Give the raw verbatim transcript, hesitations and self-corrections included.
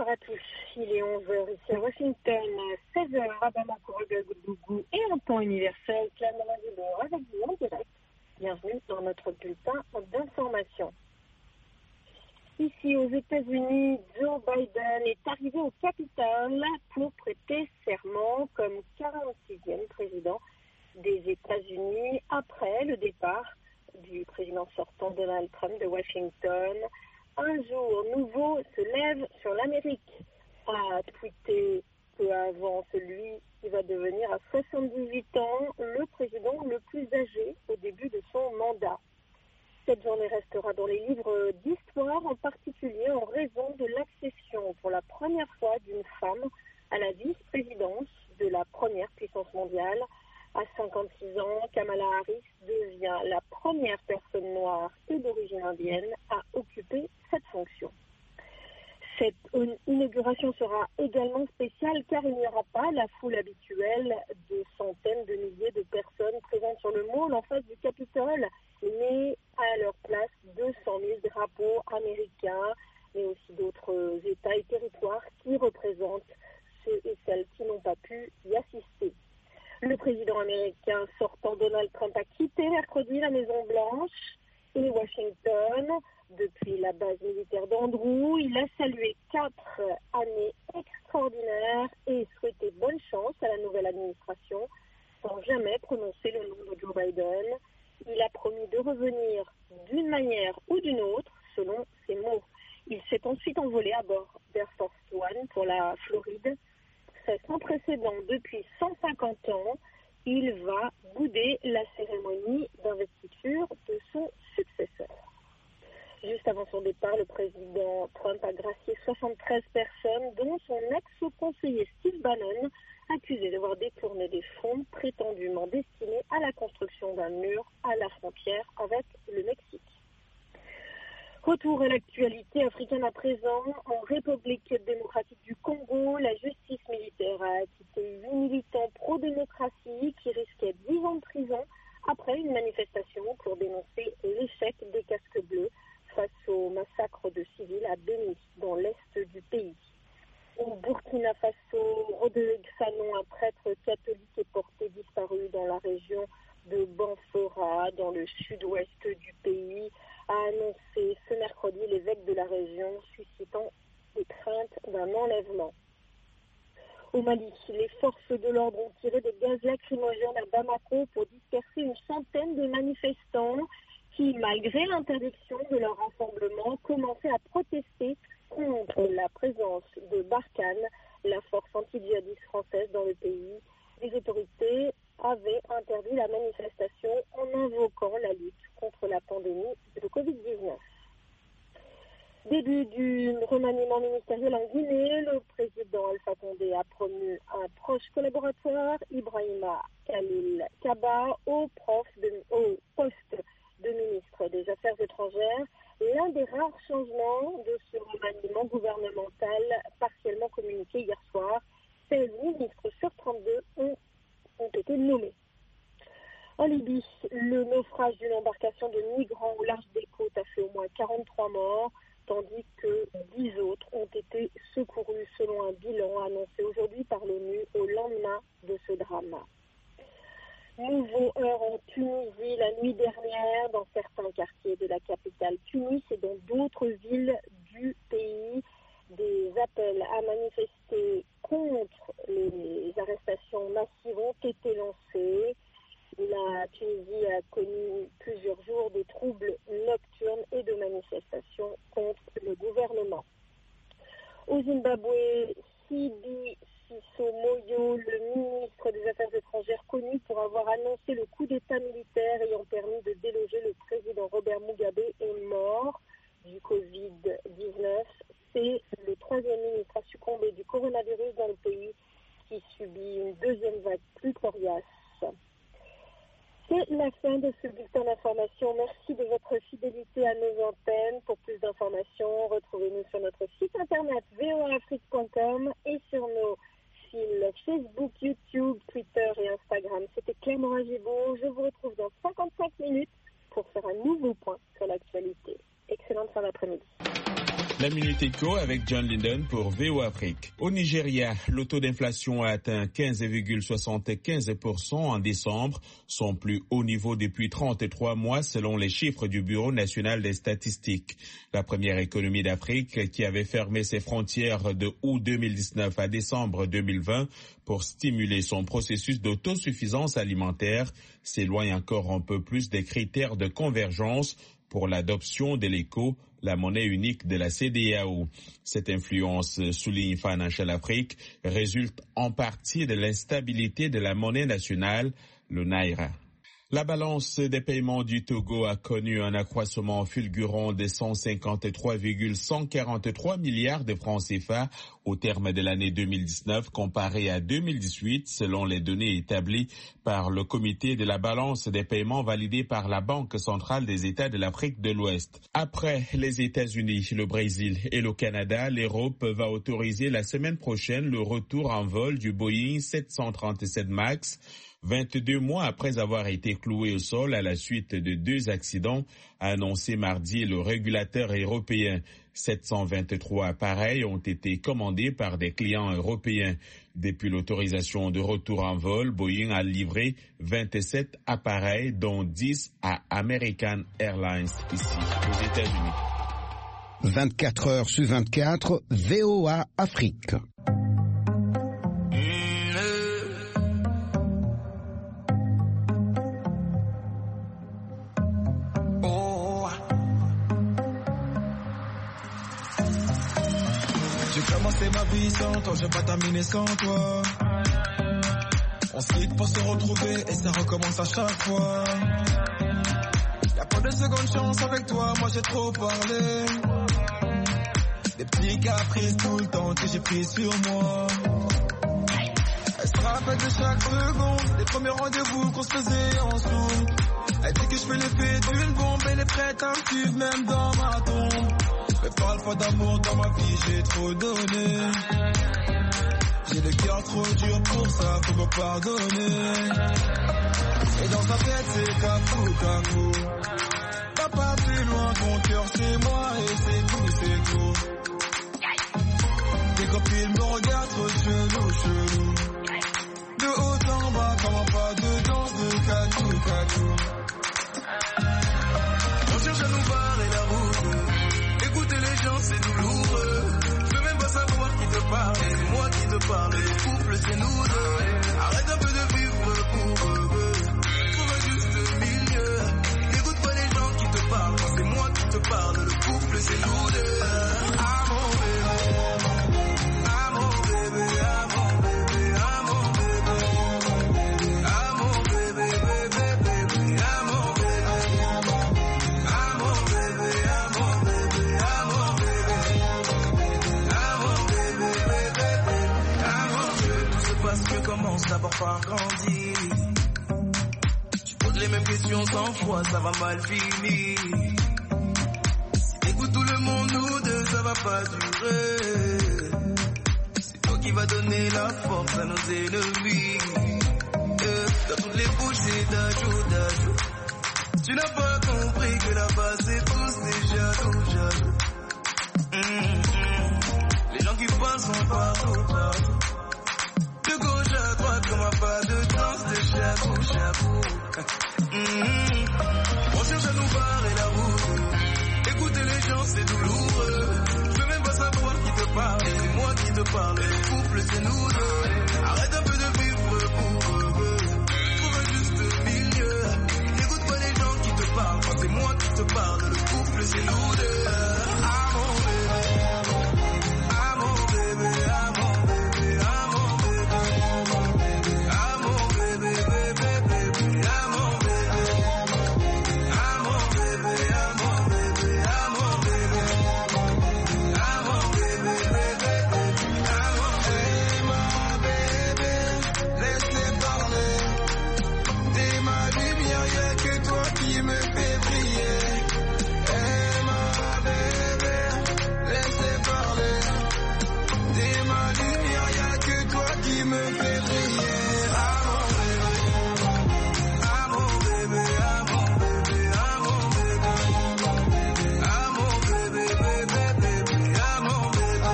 Bonsoir à tous. Il est onze heures ici à Washington, seize heures à Bamako, Ouagadougou et en temps universel, Clermont avec vous en direct. Bienvenue dans notre bulletin d'information. Ici aux États-Unis, Joe Biden est arrivé au Capitole pour prêter serment comme quarante-sixième président des États-Unis après le départ du président sortant Donald Trump de Washington. Un jour nouveau se lève sur l'Amérique, a tweeté peu avant celui qui va devenir à soixante-dix-huit ans le président le plus âgé au début de son mandat. Cette journée restera dans les livres d'histoire, en particulier en raison de l'accession pour la première fois d'une femme à la vice-présidence de la première puissance mondiale. À cinquante-six ans, Kamala Harris devient la première personne noire et d'origine indienne à occuper cette fonction. Cette inauguration sera également spéciale car il n'y aura pas la foule habituelle de centaines de milliers de personnes présentes sur le mall en face du Capitole, mais à leur place deux cent mille drapeaux américains, mais aussi d'autres États et territoires qui représentent ceux et celles qui n'ont pas pu y assister. Le président américain sortant Donald Trump a quitté mercredi la Maison-Blanche et Washington depuis la base militaire d'Andrews. Il a salué quatre années extraordinaires et souhaité bonne chance à la nouvelle administration sans jamais prononcer le nom de Joe Biden. Il a promis de revenir d'une manière ou d'une autre selon ses mots. Il s'est ensuite envolé à bord d'Air Force One pour la Floride. C'est sans précédent depuis cent cinquante ans. Il va bouder la cérémonie d'investiture de son successeur. Juste avant son départ, le président Trump a gracié soixante-treize personnes, dont son ex-conseiller Steve Bannon, accusé d'avoir détourné des fonds prétendument destinés à la construction d'un mur à la frontière avec le Mexique. Retour à l'actualité africaine à présent. En République démocratique du Congo, la justice militaire a acquitté huit militants pro-démocratie qui risquaient dix ans de prison après une manifestation pour dénoncer l'échec des casques bleus face au massacre de civils à Béni, dans l'est du pays. Au Burkina Faso, Rodrigue Sanon, un prêtre catholique, est porté disparu dans la région de Banfora, dans le sud-ouest du pays, a annoncé ce mercredi l'évêque de la région, suscitant des craintes d'un enlèvement. Au Mali, les forces de l'ordre ont tiré des gaz lacrymogènes à Bamako pour disperser une centaine de manifestants qui, malgré l'interdiction de leur rassemblement, commençaient à protester contre la présence de Barkhane, la force anti-djihadiste française dans le pays. Les autorités avaient interdit la manifestation en invoquant la lutte contre la pandémie de covid dix-neuf. Début du remaniement ministériel en Guinée, le président Alpha Condé a promu un proche collaborateur, Ibrahima Khalil Kaba, au, prof de, au poste de ministre des Affaires étrangères. L'un des rares changements de ce remaniement gouvernemental partiellement communiqué hier soir, seize ministres sur trente-deux ont, ont été nommés. En Libye, le naufrage d'une embarcation de migrants au large des côtes a fait au moins quarante-trois morts, tandis que dix autres ont été secourus selon un bilan annoncé aujourd'hui par l'ONU au lendemain de ce drame. Nouveau heurt en Tunisie la nuit dernière dans certains quartiers de la capitale Tunis et dans d'autres villes du pays. Des appels à manifester contre les arrestations massives ont été lancés. La Tunisie a connu plusieurs jours de troubles nocturnes et de manifestations contre le gouvernement. Au Zimbabwe, Sibi Sissomoyo, le ministre des Affaires étrangères connu pour avoir annoncé le coup d'État militaire ayant permis de déloger le président Robert Mugabe, est mort du covid dix-neuf. C'est le troisième ministre à succomber du coronavirus dans le pays qui subit une deuxième vague plus coriace. C'est la fin de ce bulletin d'information. Merci de votre fidélité à nos antennes. Pour plus d'informations, retrouvez-nous sur notre site internet v o a afrique point com et sur nos fils Facebook, YouTube, Twitter et Instagram. C'était Claire Morin-Gibault. Je vous retrouve dans cinquante-cinq minutes pour faire un nouveau point sur l'actualité. Excellente fin d'après-midi. La Minute Éco avec John Linden pour V O Afrique. Au Nigeria, le taux d'inflation a atteint quinze virgule soixante-quinze pour cent en décembre, son plus haut niveau depuis trente-trois mois selon les chiffres du Bureau national des statistiques. La première économie d'Afrique qui avait fermé ses frontières de août deux mille dix-neuf à décembre deux mille vingt pour stimuler son processus d'autosuffisance alimentaire s'éloigne encore un peu plus des critères de convergence pour l'adoption de l'éco, la monnaie unique de la C D A O. Cette influence, souligne Financial Afrique, résulte en partie de l'instabilité de la monnaie nationale, le Naira. La balance des paiements du Togo a connu un accroissement fulgurant de cent cinquante-trois virgule cent quarante-trois milliards de francs C F A au terme de l'année deux mille dix-neuf comparé à deux mille dix-huit selon les données établies par le comité de la balance des paiements validé par la Banque centrale des États de l'Afrique de l'Ouest. Après les États-Unis, le Brésil et le Canada, l'Europe va autoriser la semaine prochaine le retour en vol du Boeing sept cent trente-sept MAX, vingt-deux mois après avoir été cloué au sol à la suite de deux accidents, a annoncé mardi le régulateur européen. sept cent vingt-trois appareils ont été commandés par des clients européens. Depuis l'autorisation de retour en vol, Boeing a livré vingt-sept appareils, dont dix à American Airlines ici aux États-Unis. vingt-quatre heures sur vingt-quatre, V O A Afrique. C'est ma vie sans toi, je vais pas terminer sans toi. On se quitte pour se retrouver et ça recommence à chaque fois. Y'a pas de seconde chance avec toi, moi j'ai trop parlé. Des petits caprices tout le temps que j'ai pris sur moi. Elle se rappelle de chaque seconde, des premiers rendez-vous qu'on se faisait en zoom. Elle dit que je fais l'effet d'une bombe, elle est prête à me suivre même dans ma tombe. Mais parle pas d'amour dans ma vie, j'ai trop donné. J'ai le cœur trop dur pour ça, faut me pardonner. Et dans sa tête c'est cafou, cafou. T'as pas plus loin, ton cœur c'est moi et c'est tout, c'est tout. Tes copines me regardent trop chelou, chelou. De haut en bas, comment pas de danse de cacou, cacou. On cherche à nous barrer la route. Écouter les gens c'est douloureux. Je veux même pas savoir qui te parle. C'est moi qui te parle. Le couple c'est nous deux. Arrête un peu de vivre pour eux. Trouve un juste milieu. N'écoute pas les gens qui te parlent. C'est moi qui te parle. Le couple c'est nous deux. Ah mon bébé, ah mon bébé, ah mon bébé, ah mon bébé, ah mon bébé, bébé, bébé, ah mon bébé, ah mon bébé, ah mon bébé, ah mon bébé, ah mon bébé, bébé, ah mon bébé. Tout se passe mieux, commence d'abord par grandir. Tu poses les mêmes questions cent fois, ça va mal finir. Si t'écoutes tout le monde, nous deux, ça va pas durer. C'est toi qui va donner la force à nos ennemis. Euh, dans toutes les bouches, c'est d'ajout, d'ajout. Tu n'as pas compris que là-bas, c'est tous des jaloux, jaloux. Mmh, mmh. Les gens qui passent sont partout, partout. De gauche à droite, comme un pas de danse de chabou, chabou. Mmh. On cherche à nous barrer la route. Écouter les gens, c'est douloureux. Je veux même pas savoir qui te parle. C'est moi qui te parle. Le couple, c'est nous deux. Arrête un peu de